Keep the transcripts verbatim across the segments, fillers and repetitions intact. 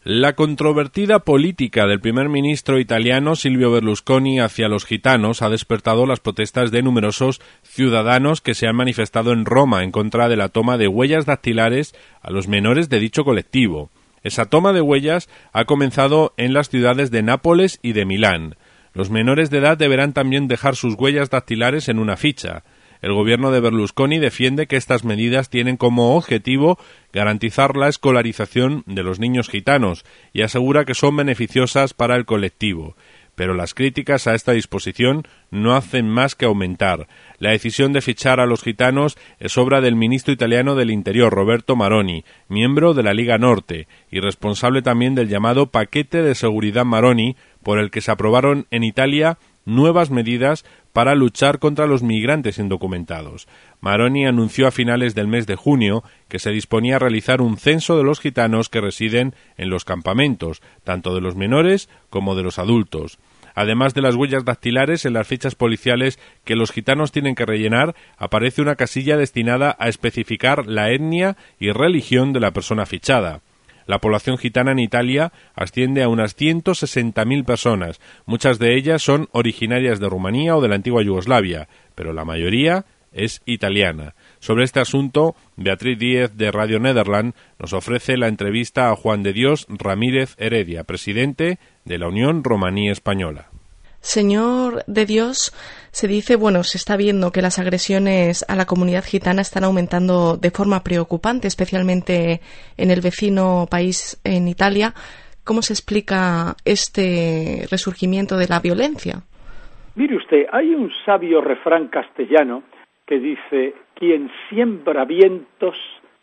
La controvertida política del primer ministro italiano Silvio Berlusconi hacia los gitanos ha despertado las protestas de numerosos ciudadanos que se han manifestado en Roma en contra de la toma de huellas dactilares a los menores de dicho colectivo. Esa toma de huellas ha comenzado en las ciudades de Nápoles y de Milán. Los menores de edad deberán también dejar sus huellas dactilares en una ficha. El gobierno de Berlusconi defiende que estas medidas tienen como objetivo garantizar la escolarización de los niños gitanos y asegura que son beneficiosas para el colectivo. Pero las críticas a esta disposición no hacen más que aumentar. La decisión de fichar a los gitanos es obra del ministro italiano del Interior, Roberto Maroni, miembro de la Liga Norte y responsable también del llamado Paquete de Seguridad Maroni, por el que se aprobaron en Italia nuevas medidas para luchar contra los migrantes indocumentados. Maroni anunció a finales del mes de junio que se disponía a realizar un censo de los gitanos que residen en los campamentos, tanto de los menores como de los adultos. Además de las huellas dactilares, en las fichas policiales que los gitanos tienen que rellenar, aparece una casilla destinada a especificar la etnia y religión de la persona fichada. La población gitana en Italia asciende a unas ciento sesenta mil personas. Muchas de ellas son originarias de Rumanía o de la antigua Yugoslavia, pero la mayoría es italiana. Sobre este asunto, Beatriz Díez de Radio Nederland nos ofrece la entrevista a Juan de Dios Ramírez Heredia, presidente de la Unión Romaní Española. Señor de Dios, se dice, bueno, se está viendo que las agresiones a la comunidad gitana están aumentando de forma preocupante, especialmente en el vecino país, en Italia. ¿Cómo se explica este resurgimiento de la violencia? Mire usted, hay un sabio refrán castellano que dice: quien siembra vientos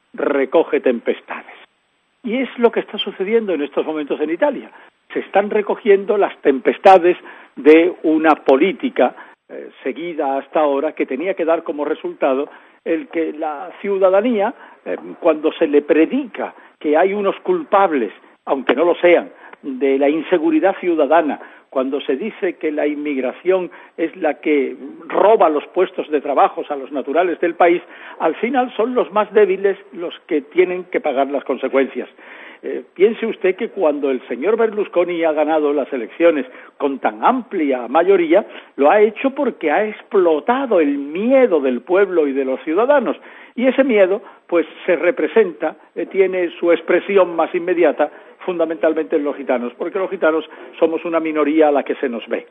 recoge tempestades. Y es lo que está sucediendo en estos momentos en Italia. Se están recogiendo las tempestades de una política eh, seguida hasta ahora que tenía que dar como resultado el que la ciudadanía, eh, cuando se le predica que hay unos culpables, aunque no lo sean, de la inseguridad ciudadana, cuando se dice que la inmigración es la que roba los puestos de trabajo a los naturales del país, al final son los más débiles los que tienen que pagar las consecuencias. Eh, piense usted que cuando el señor Berlusconi ha ganado las elecciones con tan amplia mayoría, lo ha hecho porque ha explotado el miedo del pueblo y de los ciudadanos, y ese miedo pues se representa, eh, tiene su expresión más inmediata fundamentalmente en los gitanos, porque los gitanos somos una minoría a la que se nos ve.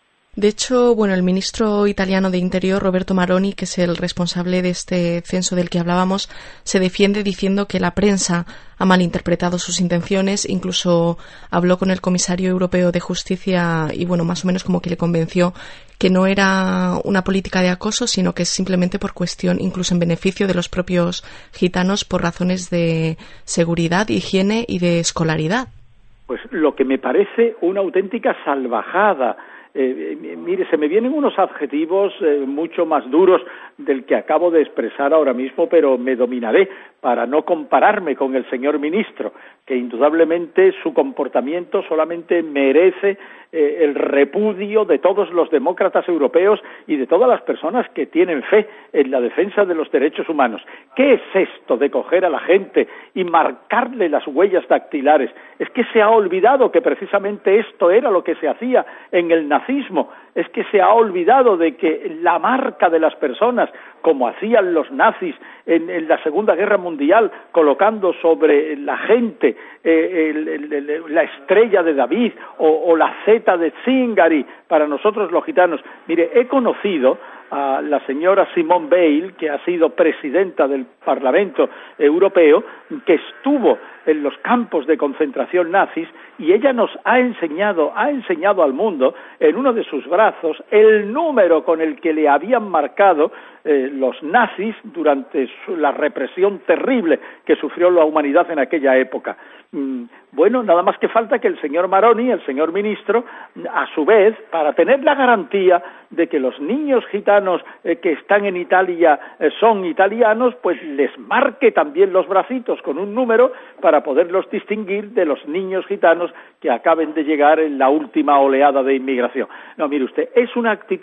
De hecho, bueno, el ministro italiano de Interior, Roberto Maroni, que es el responsable de este censo del que hablábamos, se defiende diciendo que la prensa ha malinterpretado sus intenciones, incluso habló con el comisario europeo de Justicia y, bueno, más o menos como que le convenció que no era una política de acoso, sino que es simplemente por cuestión, incluso en beneficio de los propios gitanos, por razones de seguridad, higiene y de escolaridad. Pues lo que me parece una auténtica salvajada. Eh, mire, se me vienen unos adjetivos eh, mucho más duros del que acabo de expresar ahora mismo, pero me dominaré para no compararme con el señor ministro, que indudablemente su comportamiento solamente merece eh, el repudio de todos los demócratas europeos y de todas las personas que tienen fe en la defensa de los derechos humanos. ¿Qué es esto de coger a la gente y marcarle las huellas dactilares? Es que se ha olvidado que precisamente esto era lo que se hacía en el nazismo. Es que se ha olvidado de que la marca de las personas, como hacían los nazis en, en la Segunda Guerra Mundial, colocando sobre la gente eh, el, el, el, la estrella de David o, o la Z de Zingari, para nosotros los gitanos. Mire, he conocido a la señora Simone Veil, que ha sido presidenta del Parlamento Europeo, que estuvo en los campos de concentración nazis, y ella nos ha enseñado, ha enseñado al mundo, en uno de sus brazos, el número con el que le habían marcado eh, los nazis durante su, la represión terrible que sufrió la humanidad en aquella época. Mm, bueno, nada más que falta que el señor Maroni, el señor ministro, a su vez, para tener la garantía de que los niños gitanos eh, que están en Italia eh, son italianos, pues les marque también los bracitos con un número para poderlos distinguir de los niños gitanos que acaben de llegar en la última oleada de inmigración. No, mire usted, es una actitud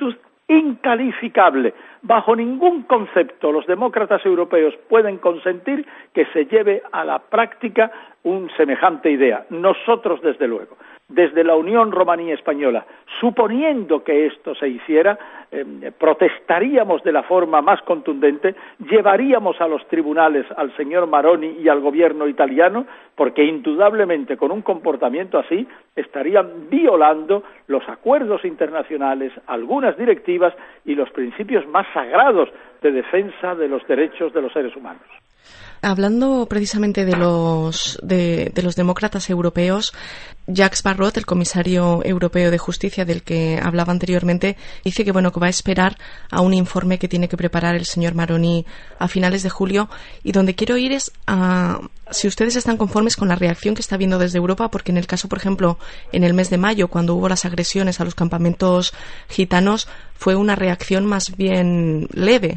incalificable. Bajo ningún concepto los demócratas europeos pueden consentir que se lleve a la práctica un semejante idea. Nosotros, desde luego, desde la Unión Romaní Española, suponiendo que esto se hiciera, eh, protestaríamos de la forma más contundente, llevaríamos a los tribunales al señor Maroni y al gobierno italiano, porque indudablemente con un comportamiento así estarían violando los acuerdos internacionales, algunas directivas y los principios más sagrados de defensa de los derechos de los seres humanos. Hablando precisamente de los de, de los demócratas europeos, Jacques Barrot, el comisario europeo de justicia del que hablaba anteriormente, dice que bueno que va a esperar a un informe que tiene que preparar el señor Maroni a finales de julio, y donde quiero ir es a si ustedes están conformes con la reacción que está habiendo desde Europa, porque en el caso, por ejemplo, en el mes de mayo, cuando hubo las agresiones a los campamentos gitanos, fue una reacción más bien leve.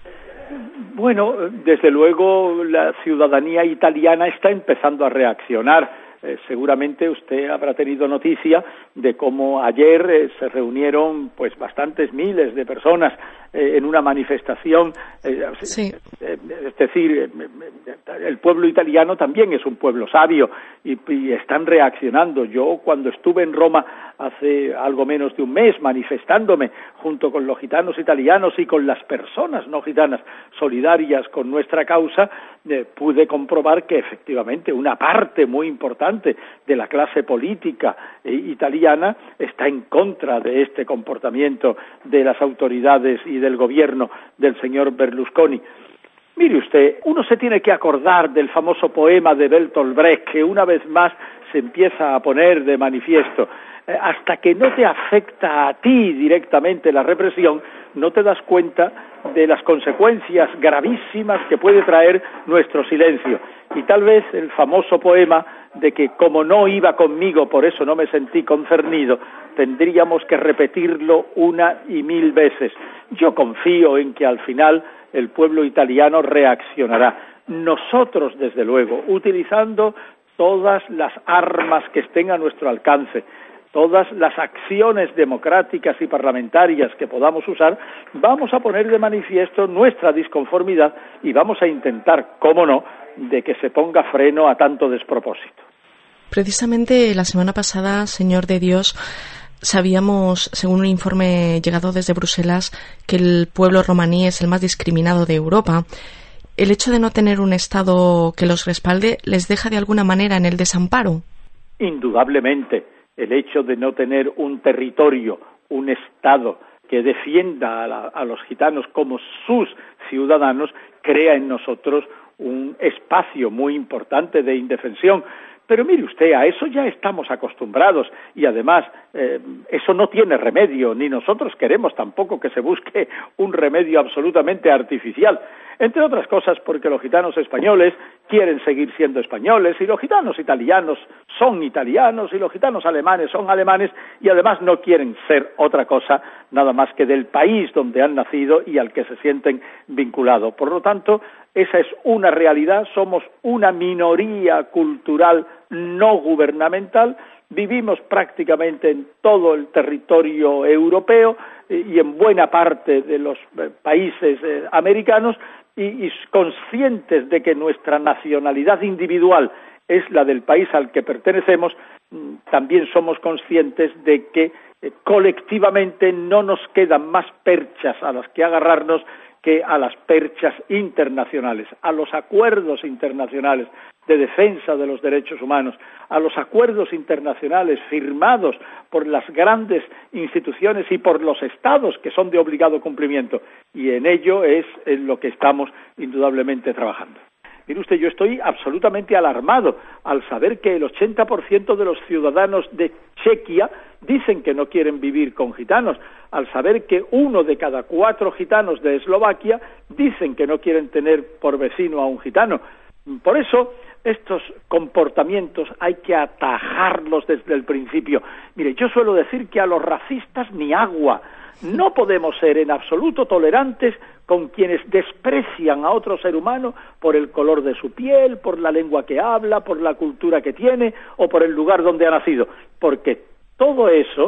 Bueno, desde luego la ciudadanía italiana está empezando a reaccionar. Eh, seguramente usted habrá tenido noticia de cómo ayer eh, se reunieron pues bastantes miles de personas eh, en una manifestación. Eh, sí. eh, es decir, eh, el pueblo italiano también es un pueblo sabio y, y están reaccionando. Yo cuando estuve en Roma hace algo menos de un mes manifestándome junto con los gitanos italianos y con las personas no gitanas solidarias con nuestra causa, eh, pude comprobar que efectivamente una parte muy importante de la clase política eh, italiana está en contra de este comportamiento de las autoridades y del gobierno del señor Berlusconi. Mire usted, uno se tiene que acordar del famoso poema de Bertolt Brecht, que una vez más se empieza a poner de manifiesto. Eh, hasta que no te afecta a ti directamente la represión, no te das cuenta de las consecuencias gravísimas que puede traer nuestro silencio. Y tal vez el famoso poema de que como no iba conmigo, por eso no me sentí concernido, tendríamos que repetirlo una y mil veces. Yo confío en que al final el pueblo italiano reaccionará. Nosotros, desde luego, utilizando todas las armas que estén a nuestro alcance, todas las acciones democráticas y parlamentarias que podamos usar, vamos a poner de manifiesto nuestra disconformidad y vamos a intentar, cómo no, de que se ponga freno a tanto despropósito. Precisamente la semana pasada, señor de Dios, sabíamos, según un informe llegado desde Bruselas, que el pueblo romaní es el más discriminado de Europa. ¿El hecho de no tener un Estado que los respalde les deja de alguna manera en el desamparo? Indudablemente. El hecho de no tener un territorio, un Estado que defienda a, la, a los gitanos como sus ciudadanos, crea en nosotros un espacio muy importante de indefensión. Pero mire usted, a eso ya estamos acostumbrados y además eh, eso no tiene remedio, ni nosotros queremos tampoco que se busque un remedio absolutamente artificial. Entre otras cosas porque los gitanos españoles quieren seguir siendo españoles y los gitanos italianos son italianos y los gitanos alemanes son alemanes y además no quieren ser otra cosa nada más que del país donde han nacido y al que se sienten vinculados. Por lo tanto, esa es una realidad, somos una minoría cultural no gubernamental, vivimos prácticamente en todo el territorio europeo y en buena parte de los países eh, americanos y, y conscientes de que nuestra nacionalidad individual es la del país al que pertenecemos, también somos conscientes de que eh, colectivamente no nos quedan más perchas a las que agarrarnos que a las perchas internacionales, a los acuerdos internacionales de defensa de los derechos humanos, a los acuerdos internacionales firmados por las grandes instituciones y por los estados que son de obligado cumplimiento, y en ello es en lo que estamos indudablemente trabajando. Mire usted, yo estoy absolutamente alarmado al saber que el ochenta por ciento de los ciudadanos de Chequia dicen que no quieren vivir con gitanos, al saber que uno de cada cuatro gitanos de Eslovaquia dicen que no quieren tener por vecino a un gitano. Por eso, estos comportamientos hay que atajarlos desde el principio. Mire, yo suelo decir que a los racistas ni agua. No podemos ser en absoluto tolerantes con quienes desprecian a otro ser humano por el color de su piel, por la lengua que habla, por la cultura que tiene o por el lugar donde ha nacido, porque todo eso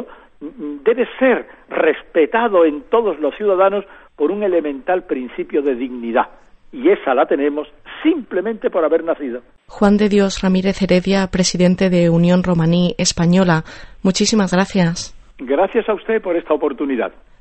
debe ser respetado en todos los ciudadanos por un elemental principio de dignidad. Y esa la tenemos simplemente por haber nacido. Juan de Dios Ramírez Heredia, presidente de Unión Romaní Española, muchísimas gracias. Gracias a usted por esta oportunidad.